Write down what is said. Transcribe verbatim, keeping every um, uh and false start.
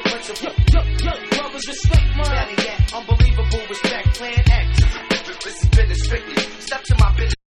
your principle. Yo, yo, brothers, respect mine. Better yet, unbelievable respect, plan X. This is business strictly. Step to my business.